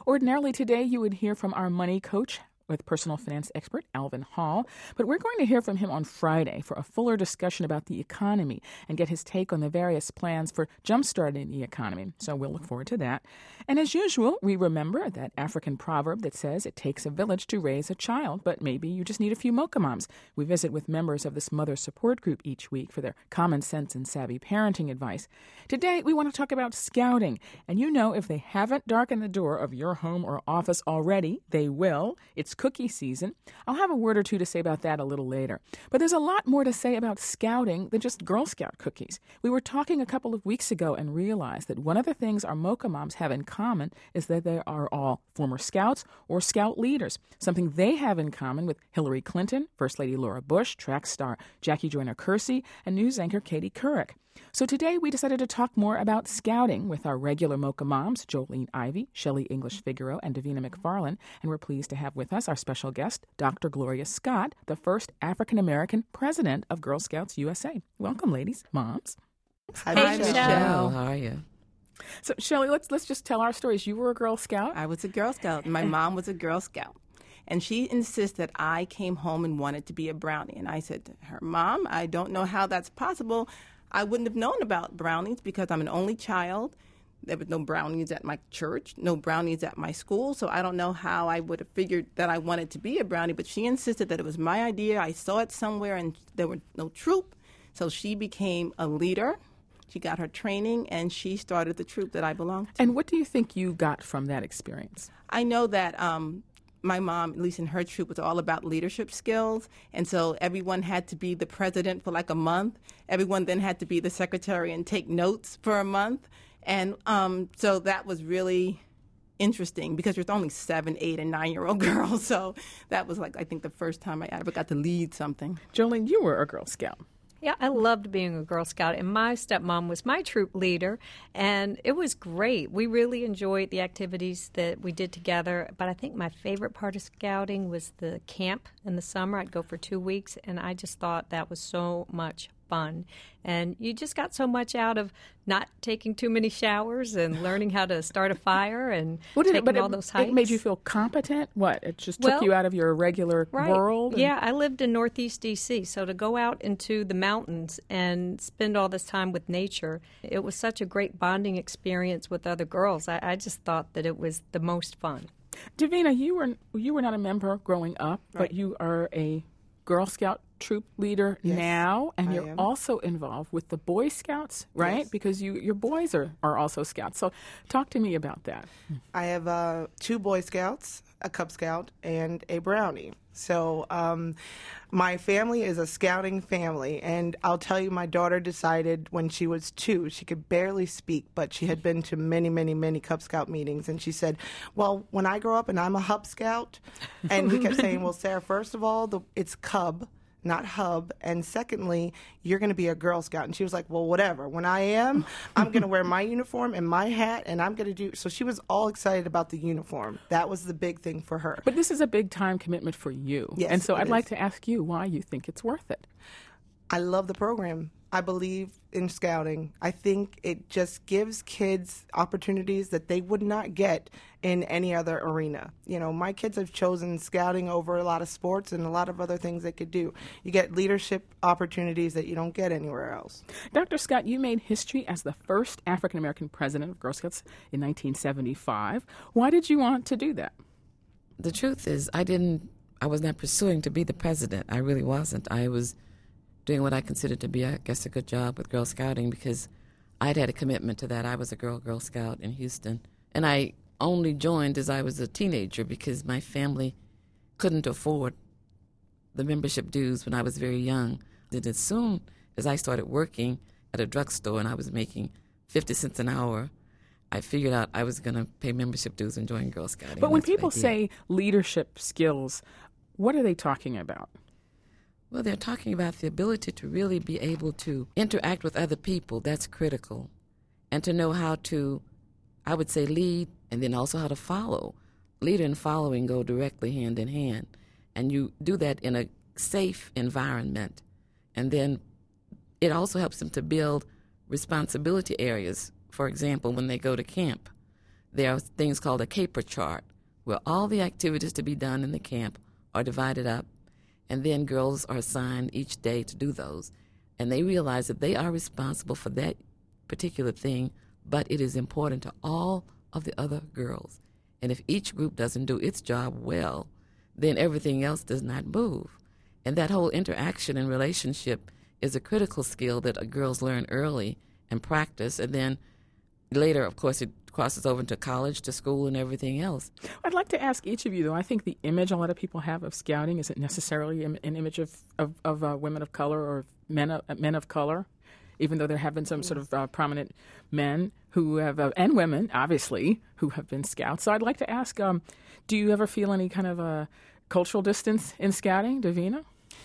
Ordinarily today you would hear from our money coach with personal finance expert Alvin Hall, but we're going to hear from him on Friday for a fuller discussion about the economy and get his take on the various plans for jumpstarting the economy. So we'll look forward to that. And as usual, we remember that African proverb that says it takes a village to raise a child, but maybe you just need a few mocha moms. We visit with members of this mother support group each week for their common sense and savvy parenting advice. Today, we want to talk about scouting. And you know, if they haven't darkened the door of your home or office already, they will. It's cookie season. I'll have a word or two to say about that a little later. But there's a lot more to say about scouting than just Girl Scout cookies. We were talking a couple of weeks ago and realized that one of the things our mocha moms have in common is that they are all former scouts or scout leaders, something they have in common with Hillary Clinton, First Lady Laura Bush, track star Jackie Joyner-Kersee, and news anchor Katie Couric. So today we decided to talk more about scouting with our regular mocha moms, Jolene Ivy, Shelley English-Figaro, and Davina McFarland. And we're pleased to have with us our special guest, Dr. Gloria Scott, the first African-American president of Girl Scouts USA. Welcome, ladies, moms. Hi, Michelle. How are you? So, Shelley, let's just tell our stories. You were a Girl Scout. I was a Girl Scout. My mom was a Girl Scout. And she insists that I came home and wanted to be a brownie. And I said to her, Mom, I don't know how that's possible. I wouldn't have known about brownies because I'm an only child. There was no brownies at my church, no brownies at my school, so I don't know how I would have figured that I wanted to be a brownie. But she insisted that it was my idea. I saw it somewhere, and there were no troop. So she became a leader. She got her training, and she started the troop that I belonged to. And what do you think you got from that experience? I know that my mom, at least in her troop, was all about leadership skills. And so everyone had to be the president for like a month. Everyone then had to be the secretary and take notes for a month. And so that was really interesting because there's only 7, 8, and 9-year-old girls. So that was like, I think, the first time I ever got to lead something. Jolene, you were a Girl Scout. Yeah, I loved being a Girl Scout, and my stepmom was my troop leader, and it was great. We really enjoyed the activities that we did together, but I think my favorite part of scouting was the camp in the summer. I'd go for 2 weeks, and I just thought that was so much fun. And you just got so much out of not taking too many showers and learning how to start a fire and taking all those hikes. It made you feel competent? What? It just took you out of your regular world? Yeah, I lived in Northeast D.C., so to go out into the mountains and spend all this time with nature, it was such a great bonding experience with other girls. I just thought that it was the most fun. Davina, you were not a member growing up, but you are a Girl Scout troop leader now, and you're also involved with the Boy Scouts, right? Yes. Because your boys are also Scouts. So talk to me about that. I have 2 Boy Scouts, a Cub Scout, and a Brownie. So my family is a scouting family, and I'll tell you, my daughter decided when she was 2, she could barely speak, but she had been to many, many, many Cub Scout meetings, and she said, well, when I grow up and I'm a Hub Scout, and we kept saying, well, Sarah, first of all, it's Cub, not Hub, and secondly, you're going to be a Girl Scout. And she was like, well, whatever. When I am, I'm going to wear my uniform and my hat, and I'm going to do... So she was all excited about the uniform. That was the big thing for her. But this is a big time commitment for you. Yes, and so I'd is. like to ask you why you think it's worth it. I love the program. I believe in scouting. I think it just gives kids opportunities that they would not get in any other arena. You know, my kids have chosen scouting over a lot of sports and a lot of other things they could do. You get leadership opportunities that you don't get anywhere else. Dr. Scott, you made history as the first African-American president of Girl Scouts in 1975. Why did you want to do that? The truth is, I was not pursuing to be the president. I really wasn't. I was doing what I considered to be, I guess, a good job with Girl Scouting because I'd had a commitment to that. I was a Girl Scout in Houston. And I only joined as I was a teenager because my family couldn't afford the membership dues when I was very young. And as soon as I started working at a drugstore and I was making 50 cents an hour, I figured out I was going to pay membership dues and join Girl Scouting. But when people say leadership skills, what are they talking about? Well, they're talking about the ability to really be able to interact with other people. That's critical. And to know how to, I would say, lead and then also how to follow. Leader and following go directly hand in hand. And you do that in a safe environment. And then it also helps them to build responsibility areas. For example, when they go to camp, there are things called a caper chart, where all the activities to be done in the camp are divided up, and then girls are assigned each day to do those. And they realize that they are responsible for that particular thing, but it is important to all of the other girls. And if each group doesn't do its job well, then everything else does not move. And that whole interaction and relationship is a critical skill that girls learn early and practice, and then later, of course, it crosses over into college, to school, and everything else. I'd like to ask each of you, though. I think the image a lot of people have of scouting isn't necessarily an image of women of color or men of color, even though there have been some sort of prominent men who have, and women, obviously, who have been scouts. So I'd like to ask, do you ever feel any kind of cultural distance in scouting, Davina?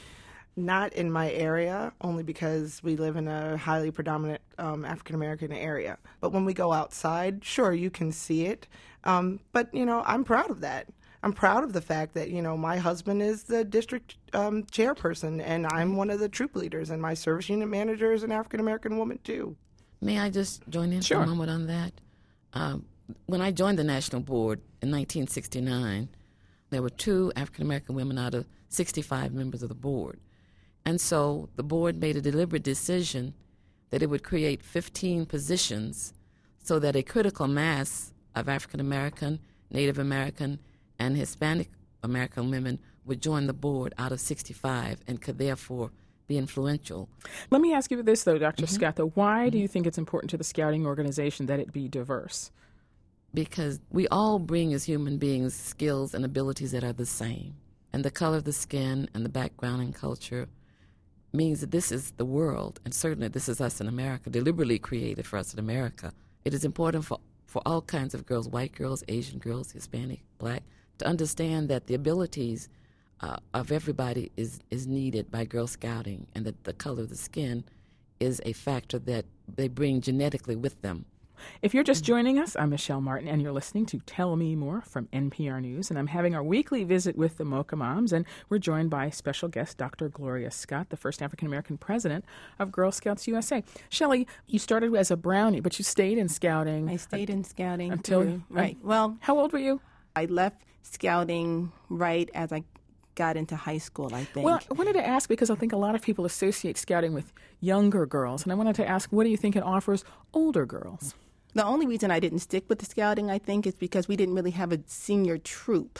Not in my area, only because we live in a highly predominant African-American area. But when we go outside, sure, you can see it. But, I'm proud of that. I'm proud of the fact that, my husband is the district chairperson, and I'm one of the troop leaders, and my service unit manager is an African-American woman, too. May I just join in for a moment on that? When I joined the National Board in 1969, there were 2 African-American women out of 65 members of the board. And so the board made a deliberate decision that it would create 15 positions so that a critical mass of African American, Native American, and Hispanic American women would join the board out of 65 and could therefore be influential. Let me ask you this, though, Dr. Scott, though. Why do you think it's important to the scouting organization that it be diverse? Because we all bring as human beings skills and abilities that are the same. And the color of the skin and the background and culture means that this is the world, and certainly this is us in America, deliberately created for us in America. It is important for all kinds of girls, white girls, Asian girls, Hispanic, black, to understand that the abilities of everybody is needed by Girl Scouting, and that the color of the skin is a factor that they bring genetically with them. If you're just joining us, I'm Michelle Martin, and you're listening to Tell Me More from NPR News, and I'm having our weekly visit with the Mocha Moms, and we're joined by special guest Dr. Gloria Scott, the first African-American president of Girl Scouts USA. Shelley, you started as a Brownie, but you stayed in scouting. I stayed in scouting. Until, right. Well, how old were you? I left scouting right as I got into high school, I think. Well, I wanted to ask because I think a lot of people associate scouting with younger girls, and I wanted to ask, what do you think it offers older girls? The only reason I didn't stick with the scouting, I think, is because we didn't really have a senior troop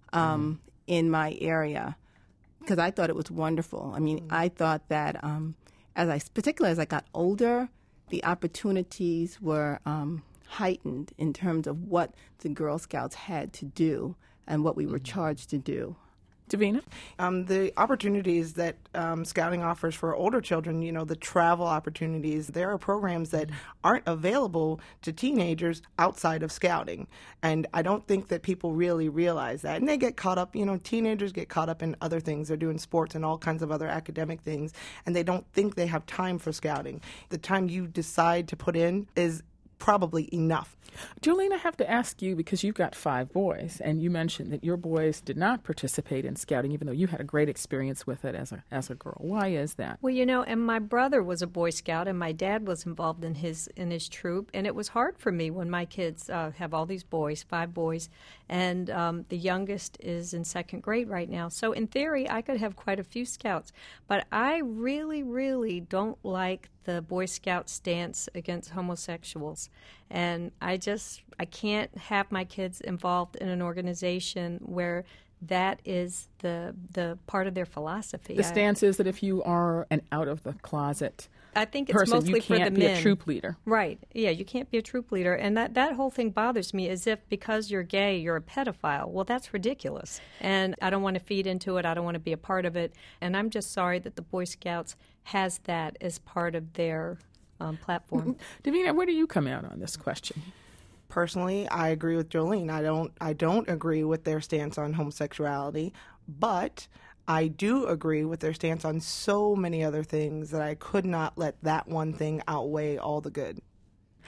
in my area, because I thought it was wonderful. I mean, I thought that particularly as I got older, the opportunities were heightened in terms of what the Girl Scouts had to do and what we were charged to do. Davina? The opportunities that Scouting offers for older children, the travel opportunities, there are programs that aren't available to teenagers outside of Scouting. And I don't think that people really realize that. And they get caught up, teenagers get caught up in other things. They're doing sports and all kinds of other academic things, and they don't think they have time for Scouting. The time you decide to put in is probably enough. Jolene, I have to ask you, because you've got 5 boys, and you mentioned that your boys did not participate in scouting, even though you had a great experience with it as a girl. Why is that? Well, and my brother was a Boy Scout, and my dad was involved in his troop, and it was hard for me when my kids have all these boys, 5 boys, and the youngest is in 2nd grade right now. So in theory, I could have quite a few scouts, but I really, really don't like the Boy Scout stance against homosexuals. And I can't have my kids involved in an organization where that is the part of their philosophy. The stance is that if you are an out-of-the-closet I think it's person, mostly you for the can't men. be a troop leader. Right. Yeah, you can't be a troop leader. And that whole thing bothers me, as if because you're gay, you're a pedophile. Well, that's ridiculous. And I don't want to feed into it. I don't want to be a part of it. And I'm just sorry that the Boy Scouts has that as part of their platform. Davina, where do you come out on this question? Personally, I agree with Jolene. I don't agree with their stance on homosexuality, but I do agree with their stance on so many other things that I could not let that one thing outweigh all the good.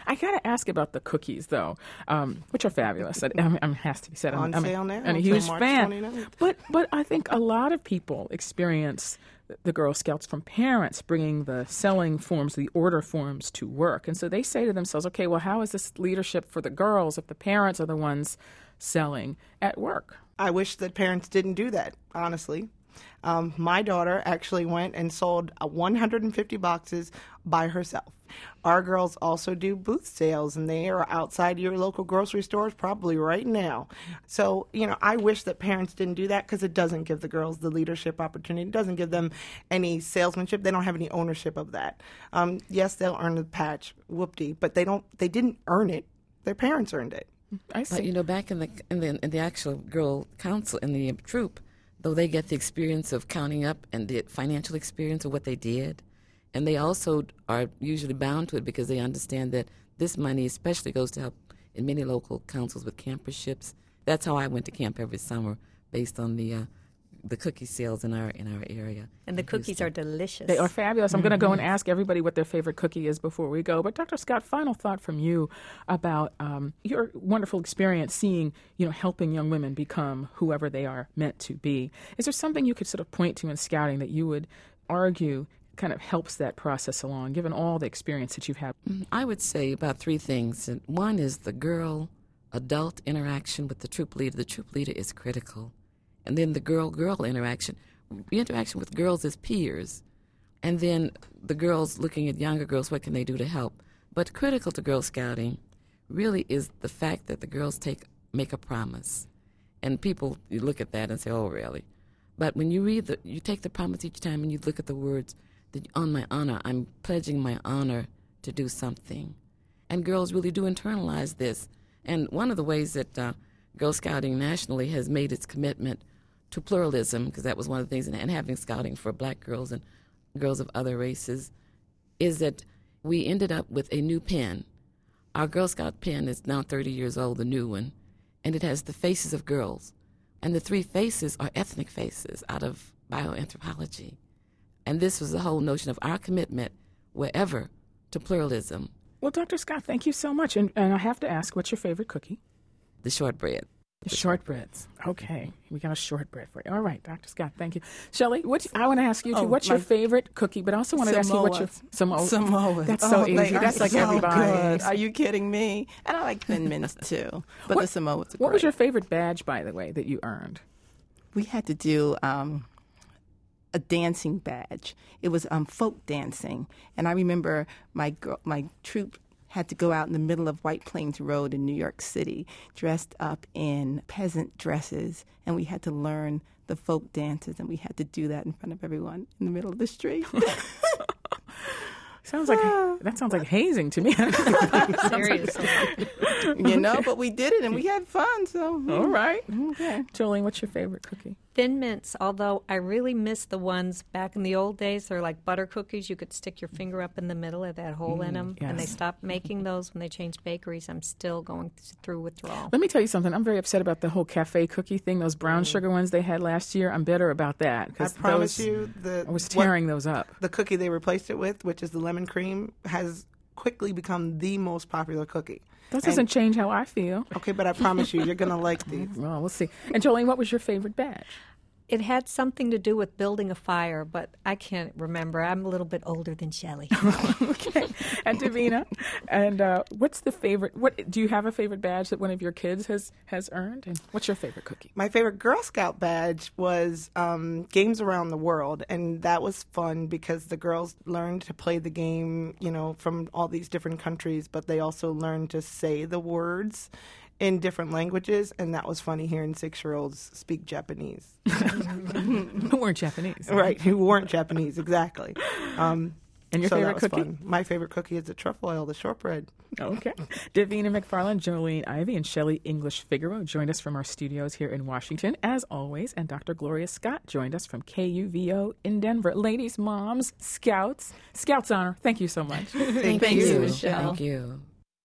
I got to ask about the cookies, though, which are fabulous. Has to be said. On sale now. I'm a until huge March fan. 29th. But I think a lot of people experience the Girl Scouts from parents bringing the selling forms, the order forms to work. And so they say to themselves, okay, well, how is this leadership for the girls if the parents are the ones selling at work? I wish that parents didn't do that, honestly. My daughter actually went and sold 150 boxes by herself. Our girls also do booth sales, and they are outside your local grocery stores probably right now. So, I wish that parents didn't do that because it doesn't give the girls the leadership opportunity. It doesn't give them any salesmanship. They don't have any ownership of that. Yes, they'll earn the patch, whoop-dee, but they didn't earn it. Their parents earned it. I see. But back in the actual Girl Council in the troop, though they get the experience of counting up and the financial experience of what they did, and they also are usually bound to it because they understand that this money especially goes to help in many local councils with camperships. That's how I went to camp every summer, based on the cookie sales in our area. And the cookies are delicious. They are fabulous. I'm going to go and ask everybody what their favorite cookie is before we go. But Dr. Scott, final thought from you about your wonderful experience seeing, helping young women become whoever they are meant to be. Is there something you could sort of point to in scouting that you would argue kind of helps that process along, given all the experience that you've had? I would say about three things. One is the girl-adult interaction with the troop leader. The troop leader is critical. And then the girl-girl interaction with girls as peers. And then the girls looking at younger girls, what can they do to help? But critical to Girl Scouting really is the fact that the girls make a promise. And people, you look at that and say, oh, really? But when you you take the promise each time and you look at the words, that on my honor, I'm pledging my honor to do something. And girls really do internalize this. And one of the ways that Girl Scouting nationally has made its commitment to pluralism, because that was one of the things, and having scouting for black girls and girls of other races, is that we ended up with a new pen. Our Girl Scout pen is now 30 years old, the new one, and it has the faces of girls. And the three faces are ethnic faces out of bioanthropology. And this was the whole notion of our commitment, wherever, to pluralism. Well, Dr. Scott, thank you so much. And I have to ask, what's your favorite cookie? The shortbread. The shortbreads. Okay. We got a shortbread for you. All right, Dr. Scott, thank you. Shelley, I want to ask you, too, what's your favorite cookie? But I also want to ask you what's your... Samoas. That's so easy. That's like so everybody. Good. Are you kidding me? And I like Thin Mints, too. But the Samoas are great. What was your favorite badge, by the way, that you earned? We had to do a dancing badge. It was folk dancing. And I remember my troop had to go out in the middle of White Plains Road in New York City dressed up in peasant dresses, and we had to learn the folk dances, and we had to do that in front of everyone in the middle of the street. That sounds like hazing to me. Seriously. But we did it and we had fun. So all right. Okay. Jolene, what's your favorite cookie? Thin Mints, although I really miss the ones back in the old days. They're like butter cookies. You could stick your finger up in the middle of that hole in them. Yes. And they stopped making those when they changed bakeries. I'm still going through withdrawal. Let me tell you something. I'm very upset about the whole cafe cookie thing, those brown sugar ones they had last year. I'm bitter about that. I promise you, I was tearing those up. The cookie they replaced it with, which is the lemon cream, has quickly become the most popular cookie. That doesn't change how I feel. Okay, but I promise you, you're going to like these. Well, we'll see. And Jolene, what was your favorite badge? It had something to do with building a fire, but I can't remember. I'm a little bit older than Shelley. Okay. And Davina, and what's the favorite? Do you have a favorite badge that one of your kids has earned? And what's your favorite cookie? My favorite Girl Scout badge was Games Around the World, and that was fun because the girls learned to play the game, from all these different countries, but they also learned to say the words in different languages, and that was funny hearing 6-year-olds speak Japanese. Who weren't Japanese. Right, who weren't Japanese, exactly. And your favorite cookie? Fun. My favorite cookie is the truffle oil, the shortbread. Okay. Davina McFarland, Jolene Ivey, and Shelley English Figaro joined us from our studios here in Washington, as always, and Dr. Gloria Scott joined us from KUVO in Denver. Ladies, moms, scouts, Scouts Honor, thank you so much. Thank you, Michelle. Thank you.